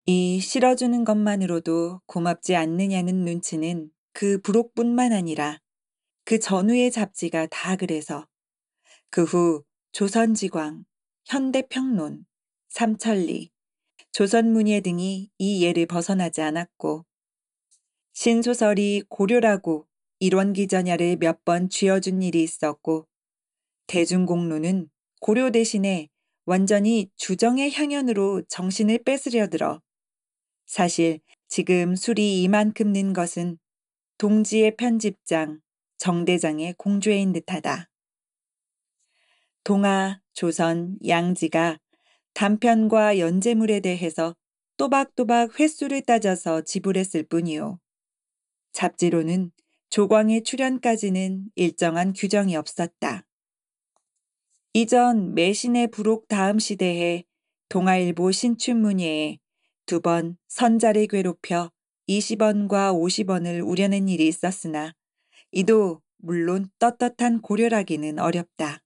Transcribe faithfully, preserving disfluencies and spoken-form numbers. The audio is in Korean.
이 실어주는 것만으로도 고맙지 않느냐는 눈치는 그 부록뿐만 아니라 그 전후의 잡지가 다 그래서 그 후 조선지광, 현대평론, 삼천리, 조선문예 등이 이 예를 벗어나지 않았고 신소설이 고료라고 일원기전야를 몇 번 쥐어준 일이 있었고 대중공론은 고료 대신에 완전히 주정의 향연으로 정신을 뺏으려 들어 사실 지금 술이 이만큼 는 것은 동지의 편집장, 정대장의 공죄인 듯하다. 동아, 조선, 양지가 단편과 연재물에 대해서 또박또박 횟수를 따져서 지불했을 뿐이요. 잡지로는 조광의 출연까지는 일정한 규정이 없었다. 이전 매신의 부록 다음 시대에 동아일보 신춘문예에 두 번 선자를 괴롭혀 이십 원과 오십 원을 우려낸 일이 있었으나 이도 물론 떳떳한 고려라기는 어렵다.